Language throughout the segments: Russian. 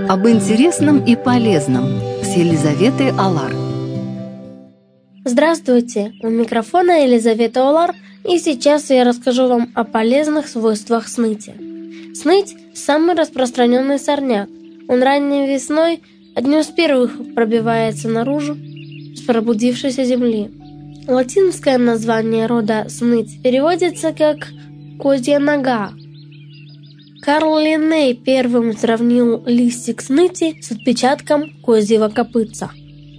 Об интересном и полезном с Елизаветой Алар. Здравствуйте! У микрофона Елизавета Алар, и сейчас я расскажу вам о полезных свойствах сныти. Сныть – самый распространенный сорняк. Он ранней весной одним из первых пробивается наружу с пробудившейся земли. Латинское название рода сныть переводится как «козья нога». Карл Линней первым сравнил листик сныти с отпечатком козьего копытца.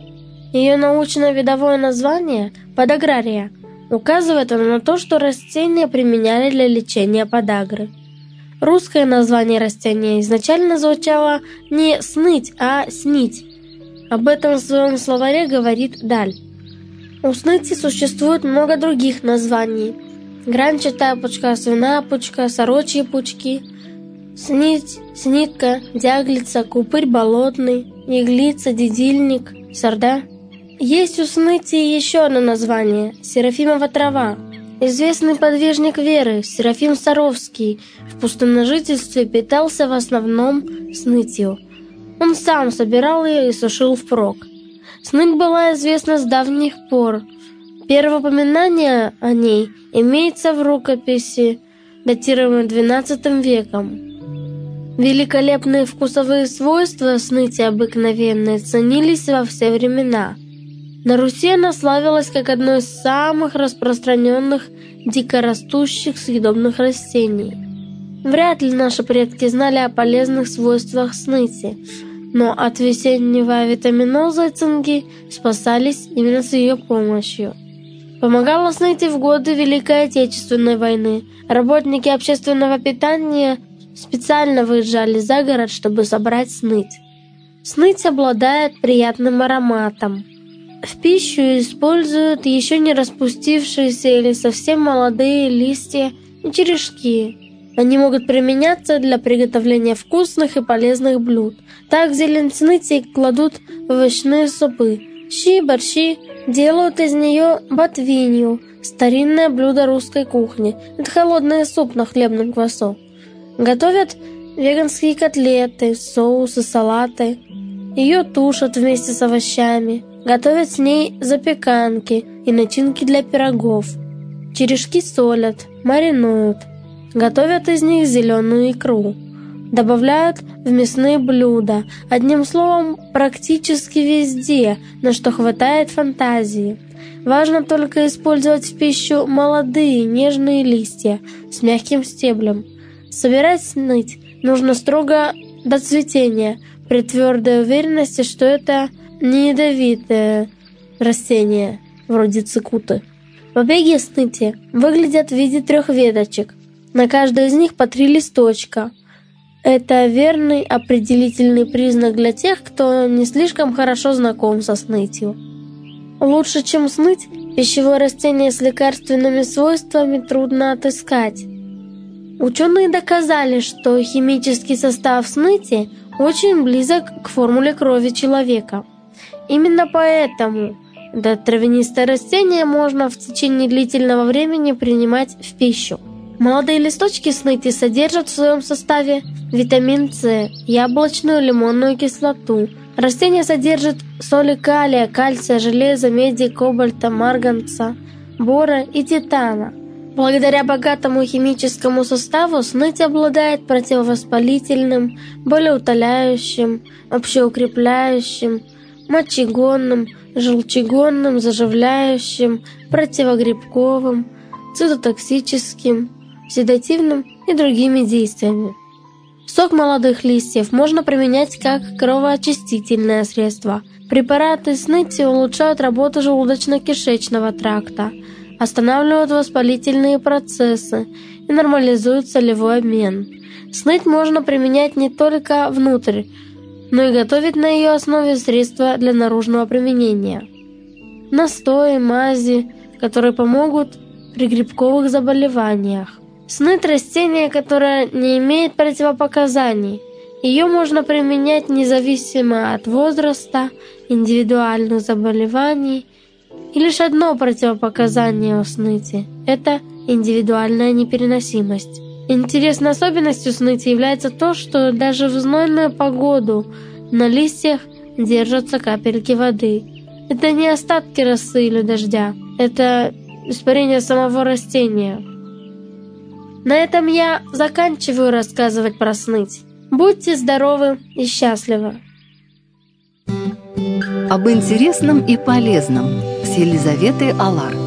Ее научно-видовое название – подагрария указывает на то, что растения применяли для лечения подагры. Русское название растения изначально звучало не «сныть», а «снить». Об этом в своем словаре говорит Даль. У сныти существует много других названий: гранчатая пучка, свиная пучка, сорочьи пучки, снить, снитка, дяглица, купырь болотный, иглица, дедильник, сорда. Есть у сныти еще одно название – Серафимова трава. Известный подвижник веры Серафим Саровский в пустынножительстве питался в основном снытью. Он сам собирал ее и сушил впрок. Сныть была известна с давних пор. Первое упоминание о ней имеется в рукописи, датируемой XII веком. Великолепные вкусовые свойства сныти обыкновенной ценились во все времена. На Руси она славилась как одно из самых распространенных дикорастущих съедобных растений. Вряд ли наши предки знали о полезных свойствах сныти, но от весеннего авитаминоза цинги спасались именно с ее помощью. Помогала сныти в годы Великой Отечественной войны. Работники общественного питания специально выезжали за город, чтобы собрать сныть. Сныть обладает приятным ароматом. В пищу используют еще не распустившиеся или совсем молодые листья и черешки. Они могут применяться для приготовления вкусных и полезных блюд. Так зелень сныти кладут в овощные супы. Щи, борщи, делают из нее ботвинью, старинное блюдо русской кухни. Это холодный суп на хлебном квасу. Готовят веганские котлеты, соусы, салаты. Ее тушат вместе с овощами. Готовят с ней запеканки и начинки для пирогов. Черешки солят, маринуют. Готовят из них зеленую икру. Добавляют в мясные блюда. Одним словом, практически везде, на что хватает фантазии. Важно только использовать в пищу молодые нежные листья с мягким стеблем. Собирать сныть нужно строго до цветения, при твердой уверенности, что это не ядовитое растение, вроде цикуты. Побеги сныти выглядят в виде 3 веточек. На каждой из них по 3 листочка. Это верный определительный признак для тех, кто не слишком хорошо знаком со снытью. Лучше, чем сныть, пищевое растение с лекарственными свойствами трудно отыскать. Ученые доказали, что химический состав сныти очень близок к формуле крови человека. Именно поэтому это травянистое растение можно в течение длительного времени принимать в пищу. Молодые листочки сныти содержат в своем составе витамин С, яблочную и лимонную кислоту. Растение содержит соли калия, кальция, железа, меди, кобальта, марганца, бора и титана. Благодаря богатому химическому составу сныть обладает противовоспалительным, болеутоляющим, общеукрепляющим, мочегонным, желчегонным, заживляющим, противогрибковым, цитотоксическим, седативным и другими действиями. Сок молодых листьев можно применять как кровоочистительное средство. Препараты сныти улучшают работу желудочно-кишечного тракта, останавливают воспалительные процессы и нормализуют солевой обмен. Сныть можно применять не только внутрь, но и готовить на ее основе средства для наружного применения. Настои, мази, которые помогут при грибковых заболеваниях. Сныть – растение, которое не имеет противопоказаний. Ее можно применять независимо от возраста, индивидуальных заболеваний. И лишь одно противопоказание у сныти – это индивидуальная непереносимость. Интересной особенностью сныти является то, что даже в знойную погоду на листьях держатся капельки воды. Это не остатки росы или дождя, это испарение самого растения. На этом я заканчиваю рассказывать про сныть. Будьте здоровы и счастливы! Об интересном и полезном с Елизаветой Алар.